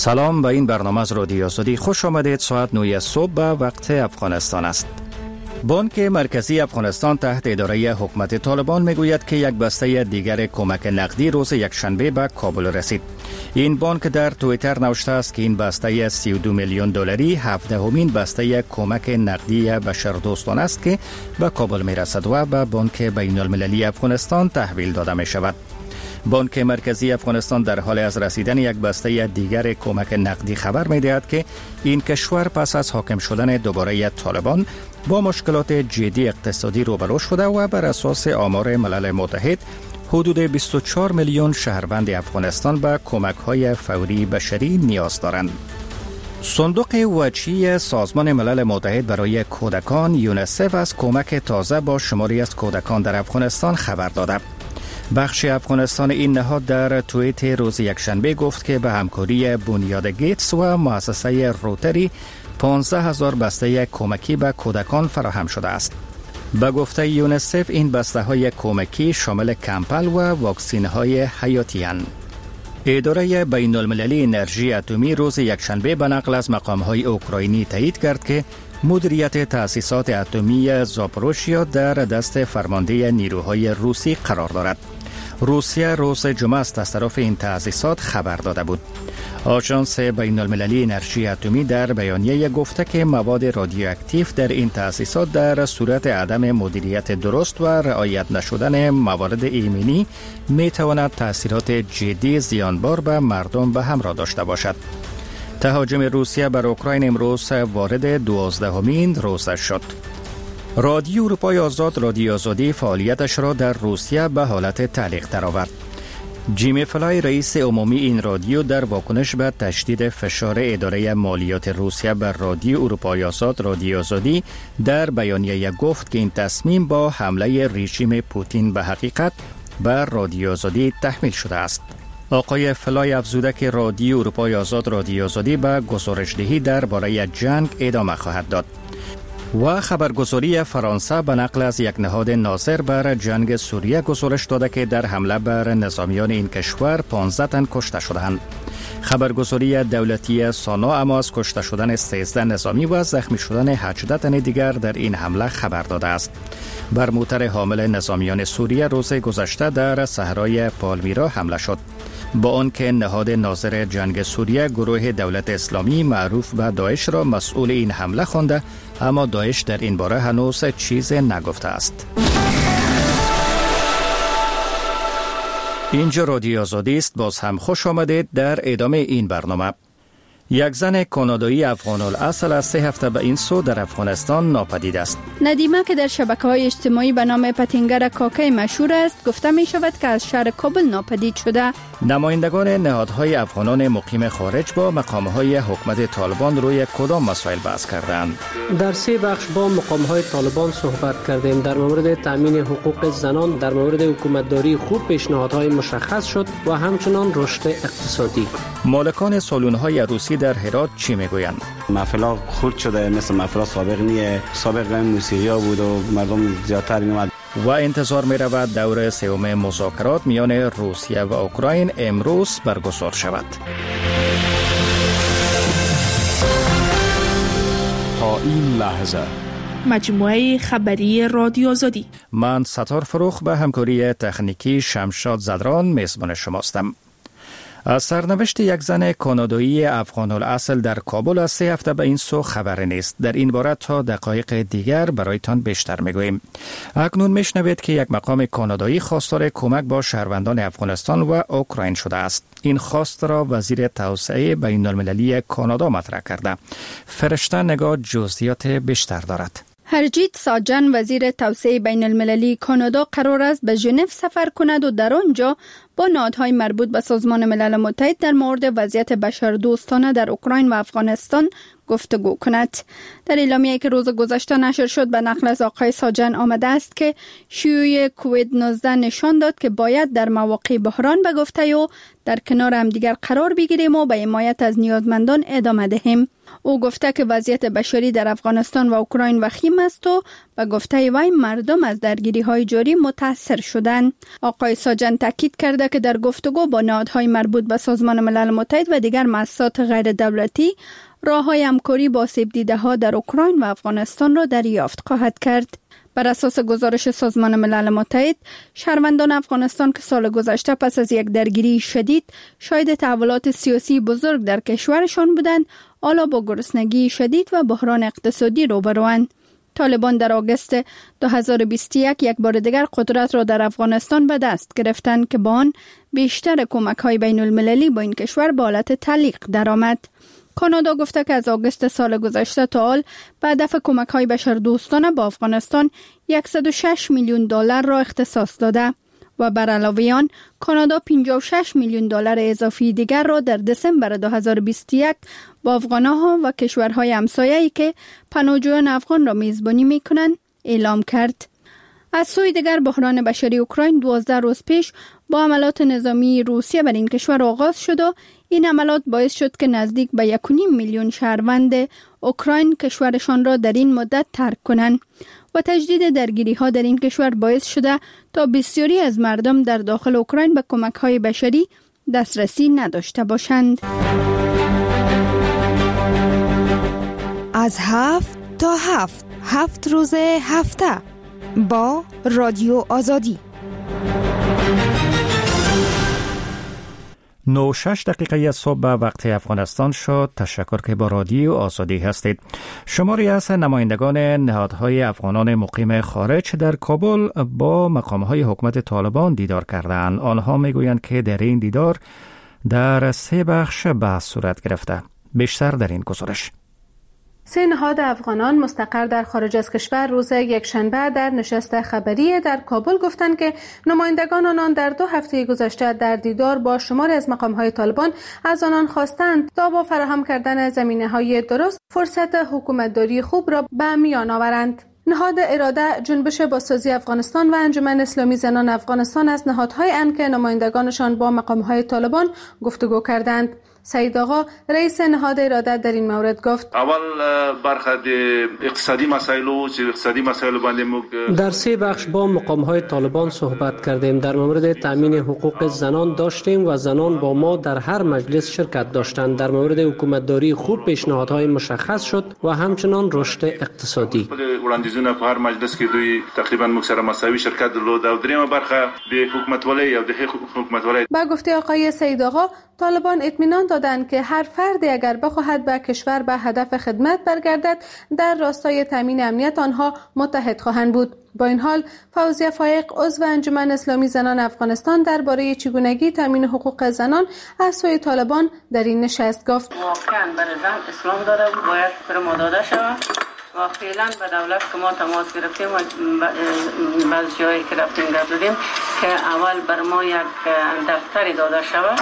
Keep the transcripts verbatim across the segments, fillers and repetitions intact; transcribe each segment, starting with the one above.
سلام، به این برنامه از رادیو آزادی خوش آمدید. ساعت نه صبح به وقت افغانستان است. بانک مرکزی افغانستان تحت اداره حکومت طالبان میگوید که یک بسته دیگر کمک نقدی روز یکشنبه به کابل رسید. این بانک در توییتر نوشته است که این بسته سی و دو میلیون دلاری هفدهمین بسته کمک نقدی بشردوستانه است که به کابل میرسد و به بانک بین المللی افغانستان تحویل داده می شود. بانک مرکزی افغانستان در حال از رسیدن یک بسته دیگر کمک نقدی خبر می‌دهد که این کشور پس از حاکم شدن دوباره طالبان با مشکلات جدی اقتصادی روبرو شده و بر اساس آمار ملل متحد حدود بیست و چهار میلیون شهروند افغانستان به کمک‌های فوری بشری نیاز دارند. صندوق وجهی سازمان ملل متحد برای کودکان یونیسف از کمک تازه با شماری از کودکان در افغانستان خبر داده. بخش افغانستان این نهاد در توییت روز یکشنبه گفت که به همکاری بنیاد گیتس و مؤسسه روتری پانزده هزار بسته کمکی به کودکان فراهم شده است. به گفته یونیسف این بسته های کمکی شامل کمپل و واکسین های حیاتی اند. اداره بین المللی انرژی اتمی روز یکشنبه به نقل از مقام های اوکراینی تایید کرد که مدیریت تأسیسات اتمی زاپوروژیا در دست فرمانده نیروهای روسی قرار دارد. روسیه روز جمعه است از طرف این تأسیسات خبر داده بود. آژانس بین المللی انرژی اتمی در بیانیه گفته که مواد رادیواکتیو در این تأسیسات در صورت عدم مدیریت درست و رعایت نشدن موارد ایمنی می تواند تأثیرات جدی زیانبار به مردم به همراه داشته باشد. تهاجم روسیه بر اوکراین امروز وارد دوازدهمین روزش شد. رادیو اروپای آزاد رادیو آزادی فعالیتش را در روسیه به حالت تعلیق درآورد. جیمی فلای رئیس عمومی این رادیو در واکنش به تشدید فشار اداره مالیات روسیه بر رادیو اروپای آزاد رادیو آزادی در بیانیه گفت که این تصمیم با حمله رژیم پوتین به حقیقت بر رادیو آزادی تحمیل شده است. آقای فلای افزوده که رادیو اروپای آزاد رادیو آزادی به گزارش‌دهی درباره جنگ ادامه خواهد داد. و خبرگزاری فرانسه به نقل از یک نهاد ناظر بر جنگ سوریه گزارش داده که در حمله بر نظامیان این کشور پانزده تن کشته شدند. خبرگزاری دولتی سانا اما از کشته شدن سیزده نظامی و زخمی شدن هجده تن دیگر در این حمله خبر داده است. بر موتر حامل نظامیان سوریه روز گذشته در صحرای پالمیرا حمله شد. با آنکه نهاد ناظر جنگ سوریه گروه دولت اسلامی معروف به داعش را مسئول این حمله خوانده، اما داعش در این باره هنوز چیز نگفته است. اینجا رادیو آزادی است. باز هم خوش آمدید در ادامه این برنامه. یک زن کانادایی افغان الاصل از سه هفته به این سو در افغانستان ناپدید است. ندیمه که در شبکه‌های اجتماعی به نام پتنگر کاکای مشهور است، گفته می شود که از شهر کابل ناپدید شده. نمایندگان نهادهای افغانان مقیم خارج با مقامهای حکومت طالبان روی کدام مسائل بحث کردند؟ در سه بخش با مقامهای طالبان صحبت کردیم. در مورد تامین حقوق زنان، در مورد حکومتداری خوب پیشنهادهای مشخص شد و همچنان رشد اقتصادی. مالکان سالن‌های عروسی در هرات چی میگویند؟ محفلا خرد شده، مثل محفلا سابق نیه. سابق موسیقی ها بود و مردم زیادتر میومد. و انتظار می رود دور سوم مذاکرات میان روسیه و اوکراین امروز برگزار شود. تا این لحظه مجموعه خبری رادیو آزادی. من ستار فروخ به همکاری تکنیکی شمشاد زدران میزبان شماستم. از سرنوشت یک زن کانادایی افغان الاصل در کابل از سه هفته به این سو خبر نیست. در این باره تا دقایق دیگر برایتان بیشتر میگوییم. اکنون میشنوید که یک مقام کانادایی خواستار کمک با شهروندان افغانستان و اوکراین شده است. این خواست را وزیر توسعه بین المللی کانادا مطرح کرده. فرشته نگاه جزئیات بیشتر دارد. هرجیت ساجن وزیر توسعه بین المللی کانادا قرار است به ژنو سفر کند و در آنجا با نهادهای مربوط به سازمان ملل متحد در مورد وضعیت بشردوستانه در اوکراین و افغانستان گفتگو کند. در اعلامیه‌ای که روز گذشته نشر شد به نقل از آقای ساجن آمده است که شیوع کووید نوزده نشان داد که باید در مواقع بحران به گفته و در کنار هم دیگر قرار بگیریم و به حمایت از نیازمندان ادامه دهیم. او گفته که وضعیت بشری در افغانستان و اوکراین وخیم است و به گفته وی مردم از درگیری های جاری متاثر شدند. آقای ساجن تاکید کرده که در گفتگو با نهادهای مربوط به سازمان ملل متحد و دیگر مؤسسات غیر دولتی راه‌های همکاری با آسیب دیده ها در اوکراین و افغانستان را دریافت خواهد کرد. بر اساس گزارش سازمان ملل متحد، شهروندان افغانستان که سال گذشته پس از یک درگیری شدید شاهد تحولات سیاسی بزرگ در کشورشان بودند، حالا با گرسنگی شدید و بحران اقتصادی روبروند. طالبان در آگوست دو هزار و بیست و یک یک بار دیگر قدرت را در افغانستان به دست گرفتند که با آن بیشتر کمک‌های بین المللی با این کشور به حالت تعلیق درآمد. کانادا گفته که از آگوست سال گذشته تا حال به هدف کمک‌های بشردوستانه با افغانستان صد و شش میلیون دلار را اختصاص داده و بر علاوه آن کانادا پنجاه و شش میلیون دلار اضافی دیگر را در دسامبر دو هزار و بیست و یک با افغان‌ها و کشورهای همسایه‌ای که پناهجویان افغان را میزبانی می‌کنند اعلام کرد. از سوی دیگر بحران بشری اوکراین دوازده روز پیش با حملات نظامی روسیه بر این کشور آغاز شد و این حملات باعث شد که نزدیک به یک و نیم میلیون شهروند اوکراین کشورشان را در این مدت ترک کنند و تجدید درگیری ها در این کشور باعث شده تا بسیاری از مردم در داخل اوکراین به کمک های بشری دسترسی نداشته باشند. از هفت تا هفت هفت روز هفته با رادیو آزادی. نو شش دقیقه از صبح به وقت افغانستان شد. تشکر که با رادیو آزادی هستید. شماری از نمایندگان نهادهای افغانان مقیم خارج در کابل با مقامهای حکومت طالبان دیدار کردند. آنها میگویند که در این دیدار در سه بخش بحث صورت گرفته. بیشتر در این گزارش. سه نهاد افغانان مستقر در خارج از کشور روز یکشنبه در نشست خبری در کابل گفتند که نمایندگان آنان در دو هفته گذشته در دیدار با شماری از مقام‌های طالبان از آنان خواستند تا با فراهم کردن زمینه‌های درست فرصت حکومتداری خوب را به میان آورند. نهاد اراده، جنبش بازسازی افغانستان و انجمن اسلامی زنان افغانستان از نهادهای اند که نمایندگانشان با مقام‌های طالبان گفتگو کردند. سعید آقا رئیس نهاد اراده در این مورد گفت اول برخه اقتصادی مسائل و اقتصادی مسائل باندې در سه بخش با مقام‌های طالبان صحبت کردیم. در مورد تامین حقوق زنان داشتیم و زنان با ما در هر مجلس شرکت داشتند. در مورد حکومتداری خوب پیشنهادهای مشخص شد و همچنان رشد اقتصادی. وړاندیزونه په هر مجلس کې دوی تقریبا مکسره مساوي شرکت درلود او دریمه برخه د حکومتولۍ او د حکومتولۍ. با گفته آقای سعید آقا طالبان اطمینان دادند که هر فردی اگر بخواهد به کشور به هدف خدمت برگردد در راستای تامین امنیت آنها متحد خواهند بود. با این حال فوزیه فایق عضو انجمن اسلامی زنان افغانستان درباره چگونگی تامین حقوق زنان از سوی طالبان در این نشست گفت واقعا برای زن اسلام داده بود، باید پر ما داده شود و فعلا به دولت که ما تماس گرفتیم و بعض جایی که رفتیم گفتیم که اول بر ما یک دفتری داده شود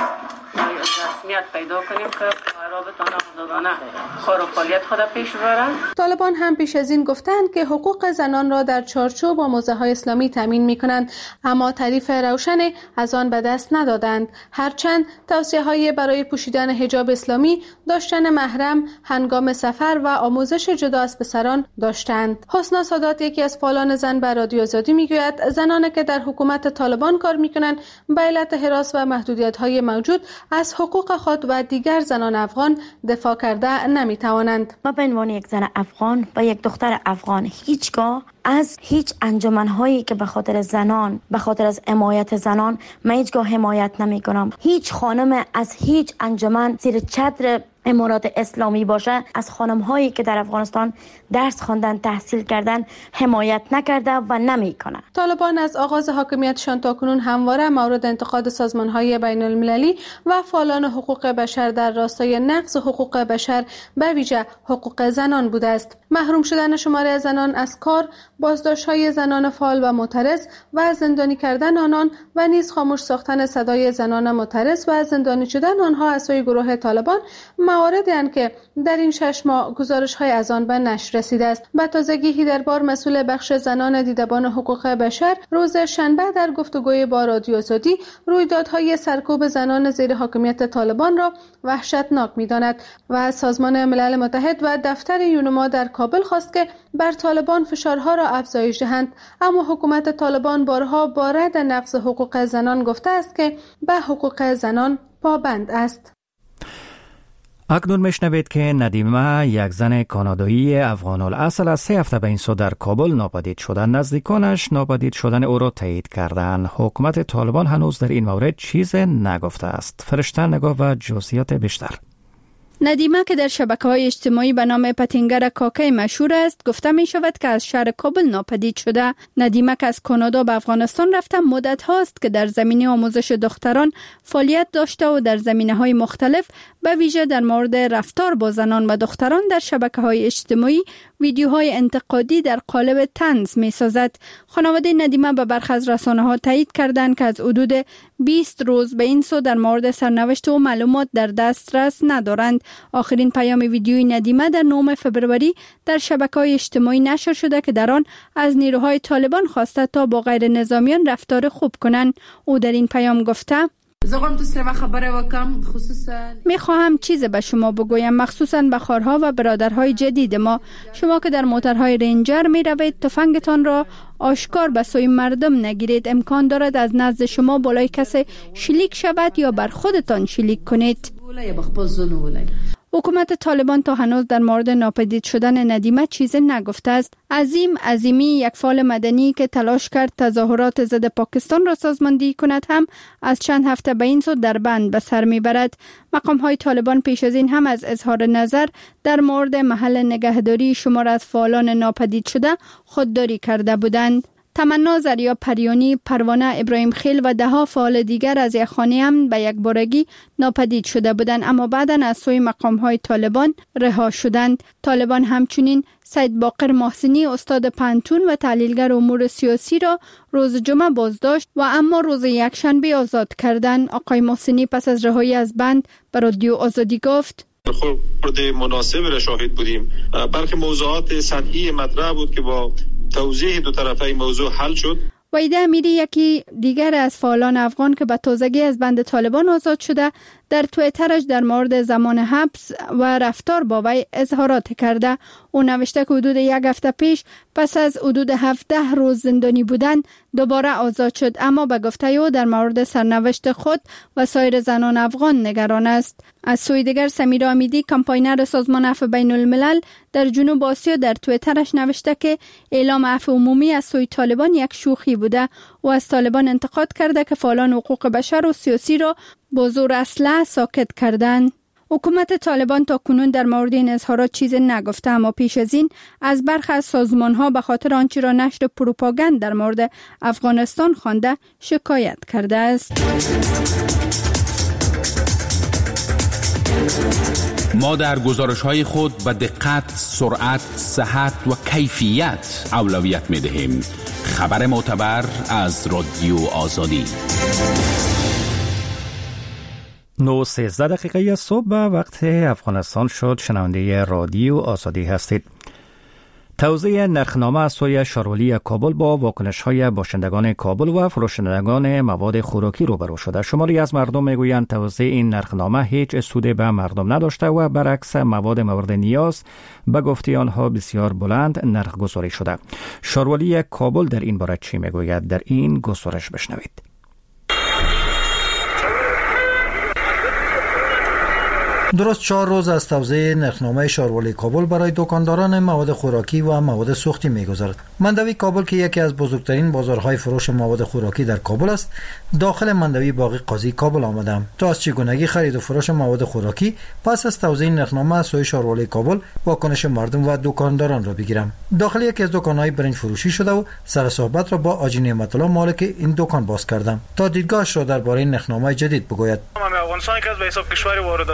رسمیت پیدا کنیم که رابطانه آزادانه کار و فعالیت خود پیش ببرند. طالبان هم پیش از این گفتند که حقوق زنان را در چارچوب با موزه‌های اسلامی تامین می‌کنند، اما تعریف روشنی از آن به دست ندادند. هرچند توصیه‌های برای پوشیدن حجاب اسلامی، داشتن محرم هنگام سفر و آموزش جدا از پسران داشتند. حسنا سادات یکی از فعالان زن به رادیو آزادی میگوید زنانی که در حکومت طالبان کار می‌کنند به علت هراس و محدودیت‌های موجود از حقوق خود و دیگر زنان افغان دفاع کرده نمیتوانند. ما به عنوان یک زن افغان و یک دختر افغان هیچگاه از هیچ انجمن‌هایی که به خاطر زنان، به خاطر از حمایت زنان، من هیچگاه حمایت نمی‌کنم. هیچ خانم از هیچ انجمن زیر چتر امارات اسلامی باشه از خانم‌هایی که در افغانستان درس خواندن، تحصیل کردن حمایت نکرده و نمی‌کنه. طالبان از آغاز حاکمیتشان تاکنون همواره مورد انتقاد سازمان‌های بین‌المللی و فعالان حقوق بشر در راستای نقض حقوق بشر به ویژه حقوق زنان بوده است. محروم شدن شماری از زنان از کار، بازداشت‌های زنان فعال و معترض و زندانی کردن آنان و نیز خاموش ساختن صدای زنان معترض و زندانی شدن آنها از سوی گروه طالبان مواردی هستند که در این شش ماه گزارش های از آن به نشر رسیده است. به تازگی هیدربار مسئول بخش زنان دیدبان حقوق بشر روز شنبه در گفتگوی با رادیو آزادی رویدادهای سرکوب زنان زیر حاکمیت طالبان را وحشتناک می‌داند و از سازمان ملل متحد و دفتر یونما در کابل خواست که بر طالبان فشارها را افزایش دهند. اما حکومت طالبان بارها با رد نقض حقوق زنان گفته است که به حقوق زنان پابند است. اکنون میشنوید که ندیمه، یک زن کانادایی افغان الاصل از سه هفته به این سو در کابل ناپدید شدن، نزدیکانش ناپدید شدن او را تایید کردند. حکومت طالبان هنوز در این مورد چیز نگفته است. فرشته نگاه و جزئیات بیشتر. ندیمه که در شبکه‌های اجتماعی به نام پتینگر کاکای مشهور است، گفته می شود که از شهر کابل ناپدید شده. ندیمه که از کانادا به افغانستان رفته مدت هاست که در زمینه آموزش دختران فعالیت داشته و در زمینه‌های مختلف به ویژه در مورد رفتار با زنان و دختران در شبکه‌های اجتماعی ویدیوهای انتقادی در قالب طنز می سازد. خانواده ندیمه به برخی از رسانه‌ها تایید کردند که از حدود بیست روز به این سو در مورد سرنوشت و معلومات در دسترس ندارند. آخرین پیام ویدیوی ندیمه در نهم فوریه در شبکه‌های اجتماعی نشر شده که در آن از نیروهای طالبان خواسته تا با غیر نظامیان رفتار خوب کنند. او در این پیام گفته: می خواهم چیز به شما بگویم، مخصوصاً به خواهرها و برادرهای جدید ما. شما که در موترهای رنجر می روید، تفنگتان را آشکار به سوی مردم نگیرید. امکان دارد از نزد شما بالای کسی شلیک شود یا بر خودتان شلیک کنید. حکومت طالبان تا هنوز در مورد ناپدید شدن ندیمه چیزی نگفته است. عظیم عظیمی، یک فعال مدنی که تلاش کرد تظاهرات ضد پاکستان را سازماندهی کند، هم از چند هفته به این سو در بند به سر میبرد. مقام‌های طالبان پیش از این هم از اظهار نظر در مورد محل نگهداری شمار از فعالان ناپدید شده خودداری کرده بودند. تمنا زریا پریانی، پروانه ابراهیم خیل و ده ها فعال دیگر از یک خانه هم به یک بارگی ناپدید شده بودند، اما بعداً از سوی مقام‌های طالبان رها شدند. طالبان همچنین سید باقر محسنی، استاد پنتون و تحلیلگر امور سیاسی را روز جمعه بازداشت و اما روز یکشنبه آزاد کردند. آقای محسنی پس از رهایی از بند به رادیو آزادی گفت: خود مناسب را شاهد بودیم. برخی موضوعات سطحی مطرح بود که با توضیح دو طرفه موضوع حل شد. وحیده امیری، یکی دیگر از فعالان افغان که به تازگی از بند طالبان آزاد شده، در توییترش در مورد زمان حبس و رفتار با وی اظهارات کرده. او نوشته که حدود یک هفته پیش پس از حدود هفده روز زندانی بودن دوباره آزاد شد، اما به گفته او در مورد سرنوشت خود و سایر زنان افغان نگران است. از سوی دیگر سمیرا امیدی، کمپاینر سازمان عفو بین الملل در جنوب آسیا، در توییترش نوشته که اعلام عفو عمومی از سوی طالبان یک شوخی بوده و از طالبان انتقاد کرده که فعالان حقوق بشر و سیاسی را با زور اسلحه ساکت کردند. حکومت طالبان تا کنون در مورد این اظهارات چیز نگفته، اما پیش از این از برخی از سازمان‌ها به خاطر آنچه را نشر پروپاگاند در مورد افغانستان خوانده شکایت کرده است. ما در گزارش‌های خود به دقت، سرعت، صحت و کیفیت اولویت می‌دهیم. خبر معتبر از رادیو آزادی. نه سیزده دقیقه صبح وقت افغانستان شد. شنونده رادیو آزادی هستید. توزیع نرخنامه از سوی شارولی کابل با واکنش‌های باشندگان کابل و فروشندگان مواد خوراکی روبرو شده. شماری از مردم میگویند توزیع این نرخنامه هیچ سودی به مردم نداشته و برعکس مواد مورد نیاز به گفته آنها بسیار بلند نرخ گذاری شده. شارولی کابل در این باره چی میگوید؟ در این گزارش بشنوید. درست چهار روز از توزیع نرخنامه شارولی کابل برای دکانداران مواد خوراکی و مواد سوختی می‌گذرد. مندوی کابل که یکی از بزرگترین بازارهای فروش مواد خوراکی در کابل است، داخل مندوی باقی قاضی کابل آمدم تا از چگونگی خرید و فروش مواد خوراکی پس از توزیع نرخنامه از سوی شارولی کابل واکنش مردم و دکانداران را بگیرم. داخل یکی از دکان‌های برنج فروشی شده و سر صحبت را با آجی نعمت الله مالک این دکان باز کردم تا دیدگاهش را درباره نرخنامه جدید بگوید. افغانستان که از به حساب کشور وارداتی است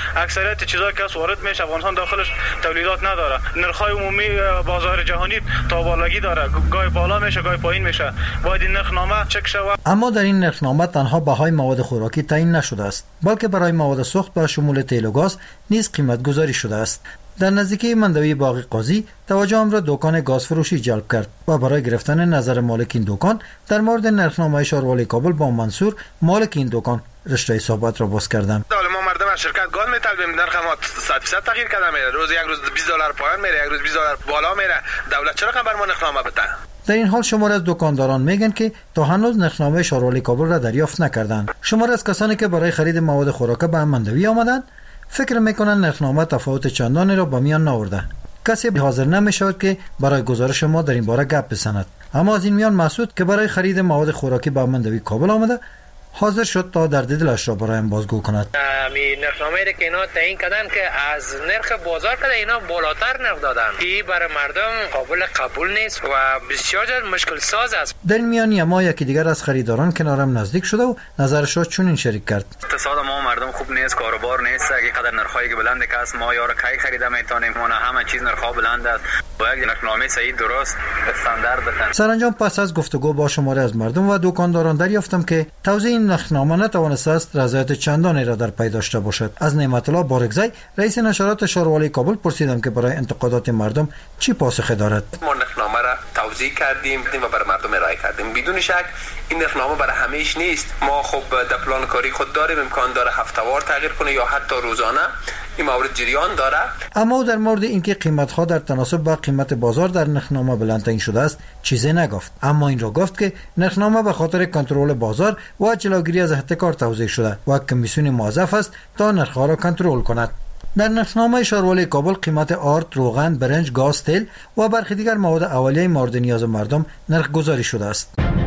اکثریت چیزایی که وارد میشه افغانستان داخلش تولیدات نداره. نرخ‌های عمومی بازار جهانی تا بالایی داره، گاهی بالا میشه گاهی پایین میشه. باید این نرخنامه چک شود. اما در این نرخنامه تنها بهای مواد خوراکی تعیین نشده است، بلکه برای مواد سوخت به شمول تیل و گاز نیز قیمت گذاری شده است. در نزدیکی مندوی باغ قاضی توجهم را دکان گاز فروشی جلب کرد و برای گرفتن نظر مالک این دکان در مورد نرخنامه شاروالی کابل با منصور مالک این دکان رشته صحبت را باز کردم. ما مردم از شرکت گاز میطلبیم، نرخ ما صد درصد تغییر کرده میره، روز یک روز بیست دلار پایین میره، یک روز بیست دلار بالا میره. دولت چرا بر ما نرخنامه بده؟ در این حال شمار از دکانداران میگن که تا هنوز نرخنامه شاروالی کابل را دریافت نکردند. شمار از کسانی که برای خرید مواد خوراک به مندوی آمدند فکر میکنن نرخنامه تفاوت چندانی را با میان نآورده. کسی حاضر نمیشود که برای گزارش ما در این باره گپ بزند. اما از این میان مسعود که برای خرید مواد خوراکی به مندوی کابل آمده حاضر شد تا درد دلش را برایم بازگو کند. می نرخنامه‌ای که اینا تعیین کردن که از نرخ بازار کده اینا بالاتر نرخ دادن، که برای مردم قابل قبول نیست و بسیار مشکل ساز است. در میان ما یکی دیگر از خریداران کنارم نزدیک شده و نظرش را چنین شریک کرد. اقتصاد ما مردم خوب نیست، کاروبار نیست، اگه قدر نرخایی که بلند است ما یارو کی خریده میتونیم، ما همه چیز نرخ بلند است. باید نرخنامه صحیح درست استاندارد بدن. سرانجام پس از گفتگو با شماری از مردم و دکانداران دریافتم که توزیع نرخنامه نتوانسته است رضایت چندانی را در پی داشته باشد. از نعمت الله بارگزی رئیس نشرات شاروالی کابل پرسیدم که برای انتقادات مردم چی پاسخی دارد. ما نرخنامه را توزیع کردیم و برای مردم ارائه کردیم. بدون شک این نرخنامه برای همهش نیست. ما خب در پلان کاری خود داریم، امکان داره هفته‌وار تغییر کنه یا حتی روزانه. این مورد جریان داره. اما در مورد اینکه قیمت‌ها در تناسب با قیمت بازار در نرخنامه بلند تعیین شده است چیزی نگفت، اما این را گفت که نرخنامه به خاطر کنترل بازار و جلوگیری از احتکار توزیع شده و کمیسیون موظف است تا نرخ‌ها را کنترل کند. در نرخنامه شاروالی کابل قیمت آرد، روغن، برنج، گاز، تیل و برخی دیگر مواد اولیه مورد نیاز مردم نرخ گذاری شده است.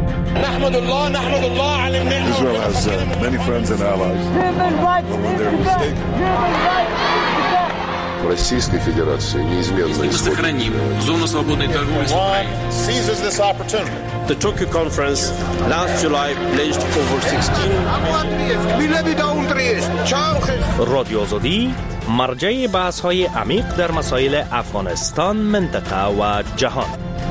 نحمد الله نحمد الله علی النعمة. Israel has uh, many friends and allies. When they're mistaken. Российской Федерации неизменно сохраним зону свободной торговли с Украиной. Seizes this opportunity. The Tokyo conference last July pledged over sixteen. رادیو آزادی مرجع بحث‌های عمیق در مسائل افغانستان، منطقه و جهان.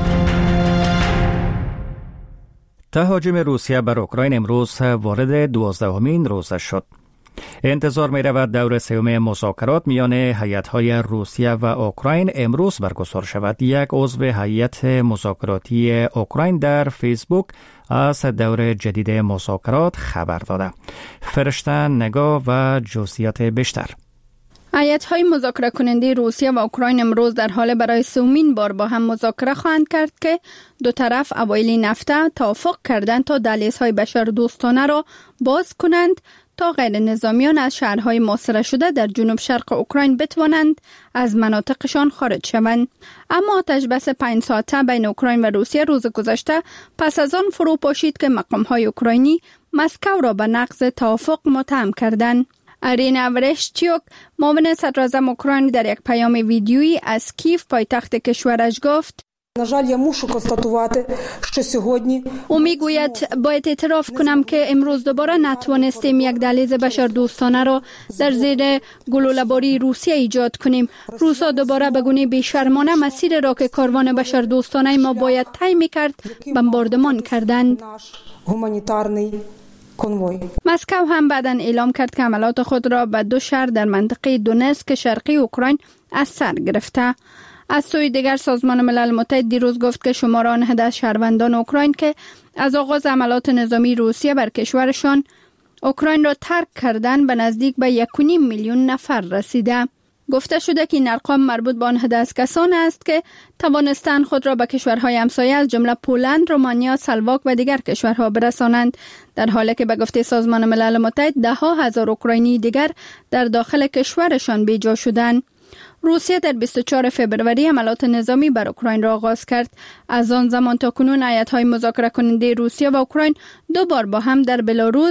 تهاجم روسیه بر اوکراین امروز وارد دوازدهمین روز شد. انتظار می رود دور سوم مذاکرات میان هیئت‌های روسیه و اوکراین امروز برگزار شود. یک عضو هیئت مذاکراتی اوکراین در فیسبوک از دور جدید مذاکرات خبر داده. فرشته نگاه و جزئیات بیشتر. هیئت‌های مذاکره کننده روسیه و اوکراین امروز در حال برای سومین بار با هم مذاکره خواهند کرد که دو طرف اوایل هفته توافق کردند تا دهلیزهای بشردوستانه را باز کنند تا غیر نظامیان از شهرهای محاصره شده در جنوب شرق اوکراین بتوانند از مناطقشان خارج شوند. اما آتش بس پنج ساعته بین اوکراین و روسیه روز گذشته پس از آن فرو پاشید که مقام‌های اوکراینی مسکو را به نقض توافق متهم کردند. ارینا ورشچیوک معاون صدراعظم اوکراین در یک پیام ویدیویی از کیف پایتخت کشورش گفت: او میگوید باید اعتراف کنم که امروز دوباره نتوانستیم یک دهلیز بشردوستانه را در زیر گلوله‌باری روسیه ایجاد کنیم. روسا دوباره به گونه بیشرمانه مسیر را که کاروان بشردوستانه ما باید طی می‌کرد بمباردمان کردند. مسکو هم بعداً اعلام کرد که حملات خود را به دو شهر در منطقه دونتسک شرقی اوکراین از سر گرفته. از سوی دیگر سازمان ملل متحد دیروز گفت که شمار آن از شهروندان اوکراین که از آغاز حملات نظامی روسیه بر کشورشان اوکراین را ترک کردن به نزدیک به یک و نیم میلیون نفر رسیده. گفته شده که این ارقام مربوط به آن از کسان است که توانستند خود را به کشورهای همسایه از جمله پولند، رومانیا، سلواک و دیگر کشورها برسانند، در حالی که به گفته سازمان ملل متحد ده ها هزار اوکراینی دیگر در داخل کشورشان بیجا شدند. روسیه در بیست و چهارم فوریه حملات نظامی بر اوکراین را آغاز کرد. از آن زمان تا کنون هیئت‌های مذاکره کننده روسیه و اوکراین دو بار با هم در بلاروس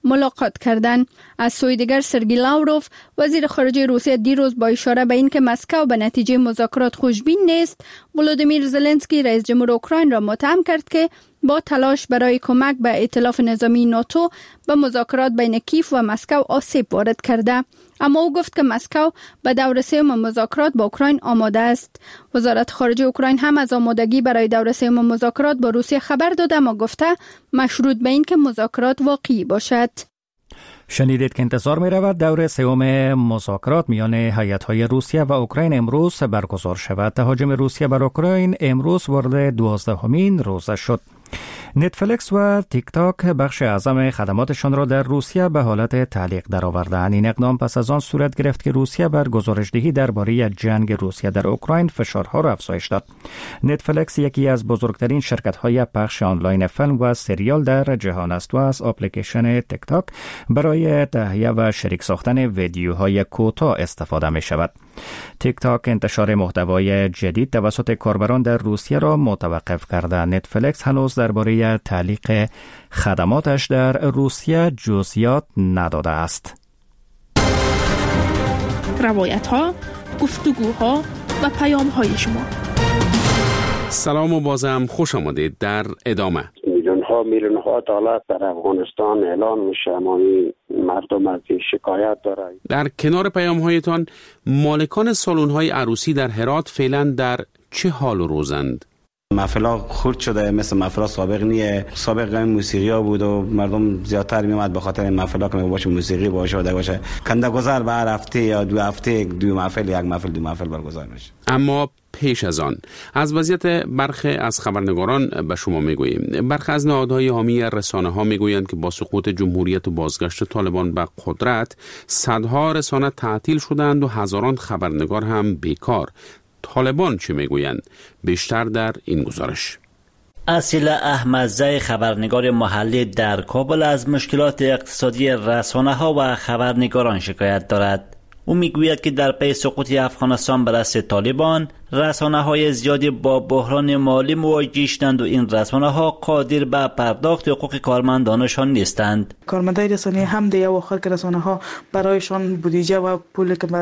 ملاقات کردند. از سوی دیگر سرگی لاوروف وزیر خارجه روسیه دیروز با اشاره به اینکه مسکو به نتیجه مذاکرات خوشبین نیست، ولودیمیر زلنسکی رئیس جمهور اوکراین را متهم کرد که با تلاش برای کمک به ائتلاف نظامی ناتو به مذاکرات بین کیف و مسکو آسیب وارد کرده. اما او گفت که مسکو به دور سوم مذاکرات با اوکراین آماده است. وزارت خارجه اوکراین هم از آمادگی برای دور سوم مذاکرات با روسیه خبر داده، اما گفته مشروط به این که مذاکرات واقعی باشد. شنیدید که انتظار می رود دور سوم مذاکرات میان هیئت‌های روسیه و اوکراین امروز برگزار شود. تهاجم روسیه بر اوکراین امروز وارد دوازدهمین روز شد. نتفلیکس و تیک تاک بخش اعظم خدماتشان را در روسیه به حالت تعلیق درآوردند. این اقدام پس از آن صورت گرفت که روسیه بر گزارشدهی درباره جنگ روسیه در اوکراین فشارها را افزایش داد. نتفلیکس یکی از بزرگترین شرکت‌های پخش آنلاین فیلم و سریال در جهان است و از اپلیکیشن تیک تاک برای تهیه و شریک ساختن ویدیوهای کوتاه استفاده می شود. تیک تاک انتشار محتوای جدید توسط کاربران در روسیه را متوقف کرده. نتفلیکس هنوز درباره تعلیق خدماتش در روسیه جزئیات نداده است. روایت‌ها، گفتگوها و پیام‌های شما. سلام و بازم خوش آمدید. در ادامه میلیون ها میلیون ها دلار در افغانستان اعلان میشه، اما مردم از این شکایت داره. در کنار پیام‌هایتان، مالکان سالن‌های عروسی در هرات فعلا در چه حال و روزند؟ محفلا خرد شده، مثل محفلا سابق نیه. سابق موسیقی ها بود و مردم زیادتر میومد به خاطر این محفلا که باشه موسیقی باشه و باشه کنده گذر به هر هفته یا دو هفته دو محفل یک محفل دو محفل برگزار میشه. اما پیش از آن از وضعیت برخی از خبرنگاران به شما میگوییم. برخی از نهادهای حامی رسانه ها میگویند که با سقوط جمهوریت و بازگشت طالبان به قدرت صدها رسانه تعطیل شدند و هزاران خبرنگار هم بیکار. طالبان چه میگویند؟ بیشتر در این گزارش. اصیل احمدزی خبرنگار محلی در کابل از مشکلات اقتصادی رسانه ها و خبرنگاران شکایت دارد. او میگوید که در پی سقوط افغانستان به دست طالبان رسانه های زیادی با بحران مالی مواجه شدند و این رسانه ها قادر به پرداخت حقوق کارمندانشان نیستند. کارمندای رسانه هم دیگه آخر که رسانه ها برایشان بودجه و پول که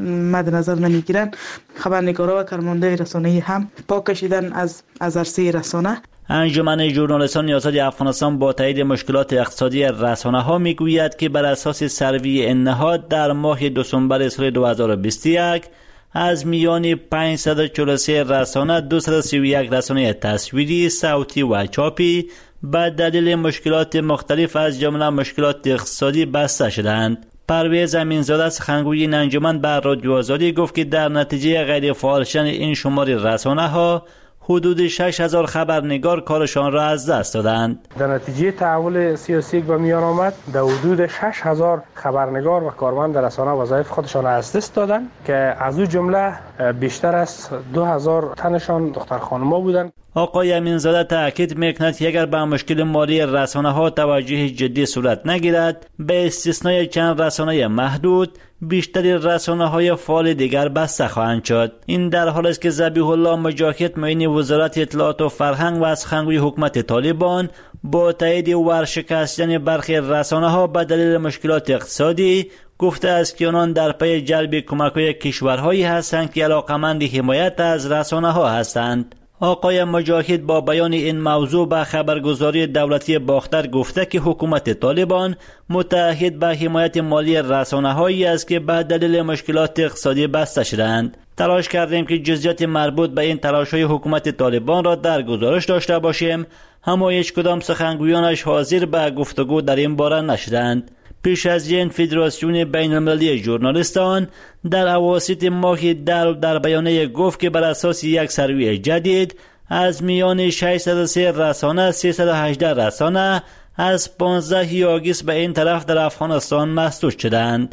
مد نظر نمیگیرند، خبرنگارا و کارمندای رسانه هم پا کشیدن از از عرصه رسانه. انجمن ژورنالیستان آزاد افغانستان با تایید مشکلات اقتصادی رسانه ها میگوید که بر اساس سروی این نهاد در ماه دسامبر سال دو هزار و بیست و یک از میان پانصد و چهل و سه رسانه دویست و سی و یک رسانه تصویری، صوتی و چاپی به دلیل مشکلات مختلف از جمله مشکلات اقتصادی بسته شدند. پرویز امینزاده سخنگوی این انجمن بر رادیو آزادی گفت که در نتیجه غیر فعال شدن این شمار رسانه ها حدود شش هزار خبرنگار کارشان را از دست دادند. در نتیجه تحول سیاسی که به میان آمد، در حدود شش هزار خبرنگار و کارمند رسانه وظایف خودشان را از دست دادند که از او جمله بیشتر از دو هزار تنشان دختر خانم‌ها بودند. آقای امینزاده تاکید میکند که اگر به مشکل مالی رسانه ها توجه جدی صورت نگیرد، به استثنای چند رسانه محدود، بیشتری رسانه های فعال دیگر بسته خواهند شد. این در حالی است که ذبیح الله مجاهد معین وزارت اطلاعات و فرهنگ و سخنگوی حکومت طالبان با تایید ورشکستن برخی رسانه ها به دلیل مشکلات اقتصادی گفته است که آنان در پی جلب کمک‌های کشورهایی هستند که علاقه‌مند حمایت از رسانه ها هستند. آقای مجاهد با بیان این موضوع به خبرگزاری دولتی باختر گفته که حکومت طالبان متعهد به حمایت مالی رسانه‌هایی است که به دلیل مشکلات اقتصادی بسته شدند. تلاش کردیم که جزئیات مربوط به این تلاش‌های حکومت طالبان را در گزارش داشته باشیم، اما هیچ کدام سخنگویانش حاضر به گفتگو در این باره نشدند. پیش از این فدراسیون بین المللی ژورنالیستان در اواسط ماه در در بیانیه گفت که بر اساس یک سروی جدید از میان ششصد و سه رسانه سیصد و هجده رسانه از پانزده آگوست به این طرف در افغانستان مسدود شدند.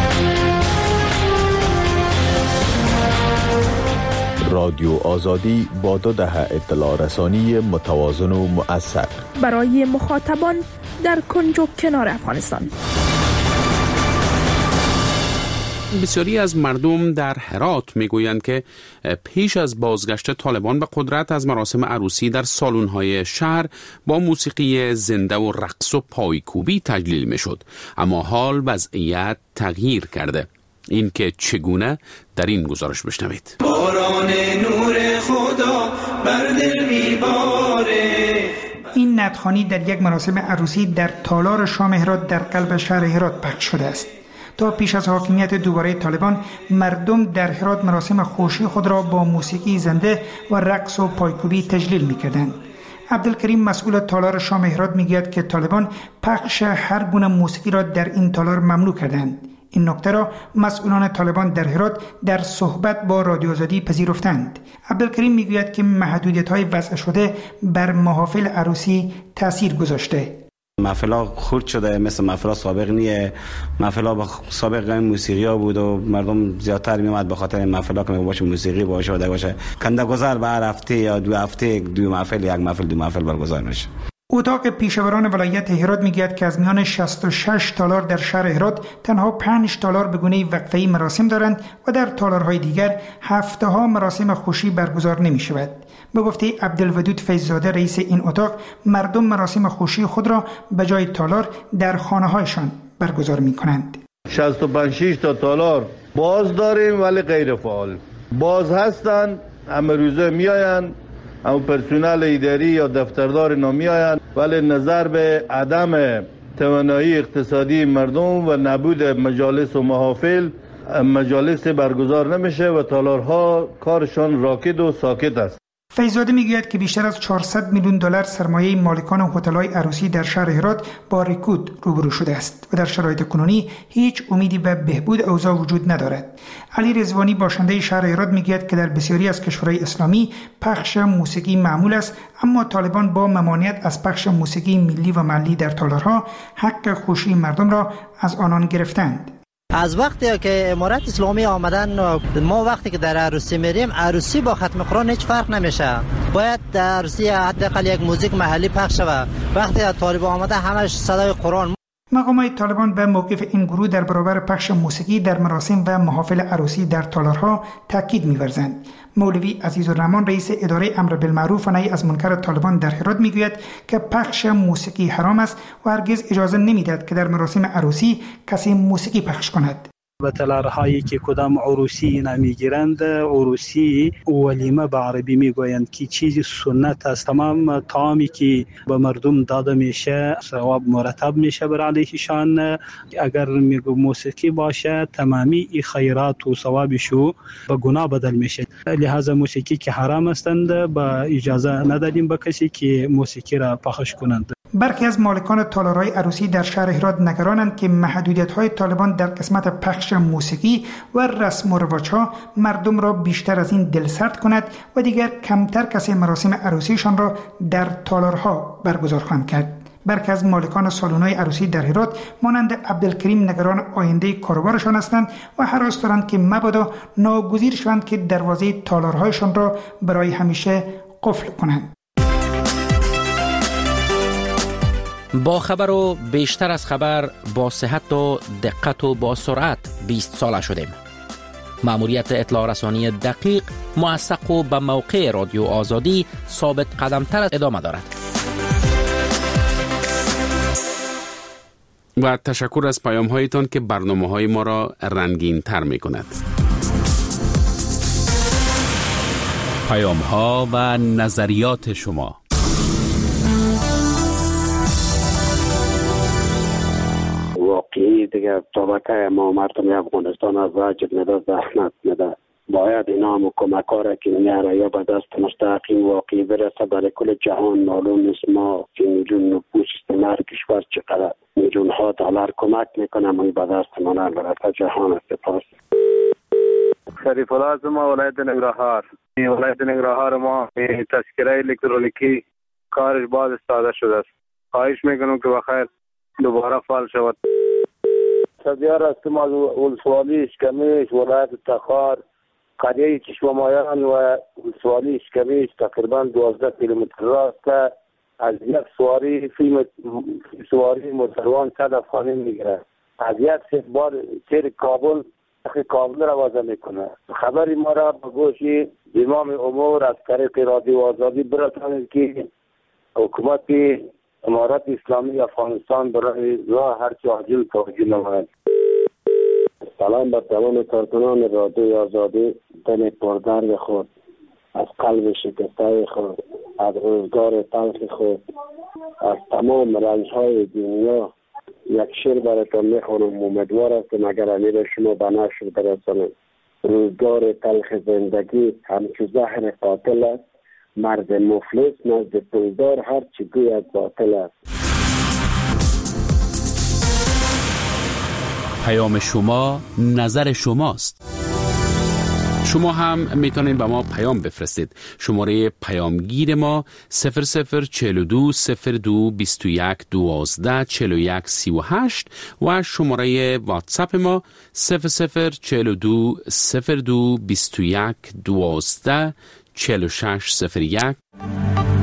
رادیو آزادی با دو دهه اطلاع رسانی متوازن و مؤثر برای مخاطبان در کنج و کنار افغانستان. بسیاری از مردم در هرات میگویند که پیش از بازگشت طالبان به قدرت از مراسم عروسی در سالن‌های شهر با موسیقی زنده و رقص و پایکوبی تجلیل میشد، اما حال وضعیت تغییر کرده. این که چگونه در این گزارش بشنوید. باران نور خدا بر دل میباره. این نطخوانی در یک مراسم عروسی در تالار شاه مهراد در قلب شهر هرات پخش شده است. تا پیش از حاکمیت دوباره طالبان، مردم در هرات مراسم خوشی خود را با موسیقی زنده و رقص و پایکوبی تجلیل می‌کردند. عبدالکریم مسئول تالار شاه مهراد میگوید که طالبان پخش هر گونه موسیقی را در این تالار ممنوع کردند. این نکته را مسئولان طالبان در هرات در صحبت با رادیو آزادی پذیرفتند. عبدالکریم میگوید که محدودیت‌های وضع شده بر محافل عروسی تأثیر گذاشته. محفلا خرد شده، مثل محفلا سابق نیه. محفلا با سابق موسیقی ها بود و مردم زیادتر میومد به خاطر این محفلا که باشه موسیقی باشه و باشه کنده گذار به هر هفته یا دو هفته دو محفل یک محفل دو محفل برگزار میشه. اتاق پیشوران ولایت هرات میگوید که از میان شصت و شش تالار در شهر هرات تنها پنج تالار به گونه وقفه‌ای مراسم دارند و در تالارهای دیگر هفته ها مراسم خوشی برگزار نمی شود. به گفته عبدالودود فیضزاده رئیس این اتاق، مردم مراسم خوشی خود را به جای تالار در خانه‌هایشان برگزار می‌کنند. شصت و پنج شش تا تالار باز داریم ولی غیر فعال. باز هستند، اما روزه میآیند، اما پرسنل اداری یا دفتردار نمیآیند، ولی نظر به عدم توانایی اقتصادی مردم و نبود مجالس و محافل، مجالس برگزار نمیشه و تالارها کارشان راکد و ساکت است. فیضزاده میگوید که بیشتر از چهارصد میلیون دلار سرمایه مالکان هتل‌های عروسی در شهر هرات با رکود روبرو شده است و در شرایط کنونی هیچ امیدی به بهبود اوضاع وجود ندارد. علی رضوانی باشنده شهر هرات میگوید که در بسیاری از کشورهای اسلامی پخش موسیقی معمول است، اما طالبان با ممانعت از پخش موسیقی ملی و محلی در تالارها حق خوشی مردم را از آنان گرفتند. از وقتی که امارت اسلامی آمدن، ما وقتی که در عروسی میریم، عروسی با ختم قرآن هیچ فرق نمیشه. باید در عروسی حداقل یک موزیک محلی پخش شود. وقتی طالبان آمده همش صدای قرآن. مقامات طالبان به موقف این گروه در برابر پخش موسیقی در مراسم و محافل عروسی در تالارها تاکید می‌ورزند. مولوی عزیزالرحمن رئیس اداره امر بالمعروف و نهی از منکر طالبان در هرات میگوید که پخش موسیقی حرام است و هرگز اجازه نمیدهد که در مراسم عروسی کسی موسیقی پخش کند. و تلارهایی که کدام عروسی نمیگیرند، عروسی ولیمه به عربی میگویند که چیزی سنت است. تمام طعامی که به مردم داده میشه ثواب مرتب میشه بر علیهشان. اگر میگو موسیقی باشه تمامی ای خیرات و ثوابشو به گناه بدل میشه. لہذا موسیقی که حرام هستند با اجازه ندادیم به کسی که موسیقی را پخش کنند. برخی از مالکان تالارهای عروسی در شهر هرات نگرانند که محدودیت‌های طالبان در قسمت پخش موسیقی و رسم و رواج‌ها مردم را بیشتر از این دلسرد کند و دیگر کمتر کسی مراسم عروسیشان را در تالارها برگزار خواهند کرد. برخی از مالکان سالن‌های عروسی در هرات مانند عبدالکریم نگران آینده کاروبارشان هستند و هراس دارند که مبادا ناگزیر شوند که دروازه تالارهایشان را برای همیشه قفل کنند. با خبر و بیشتر از خبر، با صحت و دقت و با سرعت بیست ساله شدیم. مأموریت اطلاع رسانی دقیق، موثق و به موقع رادیو آزادی ثابت قدمتر ادامه دارد. و تشکر از پیام هایتان که برنامه های ما را رنگین تر می کند. پیام ها و نظریات شما. واقعی دیگه طبقه ما مردم افغانستان از واجب میده، زحمت میده. باید اینا هم کمک‌ها را که میاره یا به دست مستقیم واقعی برسه برای کل جهان. معلوم نیست ما که میلیون نفوس هر کشور چقدر میلیون ها دلار کمک میکنه، ما به دست ما نرسه. جهان سپاس. شریف الله از ما ولایت ننگرهار. ولایت ننگرهار ما تذکره الکترونیکی کارش باز استفاده شده است. خواهش میکنم که بخیر دوباره فعال شود. صدیار هستم از ولسوالی اشکمیش ولایت تخار. قریه چشمامایان و ولسوالی اشکمیش تقریبا دوازده کیلومتر راست از یک سواری فیلم سواری موتروان صد افغانی میگیره. از یک بار تیر کابل کابل را وضع میکنه. خبری ما را به گوش امام امور از طریق رادیو آزادی برسانید که حکومت امارت اسلامی افغانستان برای راه هرچه عاجل توجه نماید. سلام بر تمام کارکنان رادیو آزادی. دل پردرد خود، از قلب شکسته خود، از روزگار تلخ خود، از تمام رنج‌های دنیا یک شعر براتون میخوانم. امیدوار هستم اگر امیر شما به نشر برسانید. روزگار تلخ زندگی همچو زهر قاتل است، مرد مفلس نزد پولدار هر چی گوید باطل است. پیام شما نظر شماست. شما هم میتونید به ما پیام بفرستید. شماره پیامگیر ما صفر صفر چهل و دو صفر دو بیست و یک دوازده چهل و یک سی و هشت و شماره واتساپ ما صفر صفر چهل و دو صفر دو بیست و یک دوازده چهل و شش صفر یک.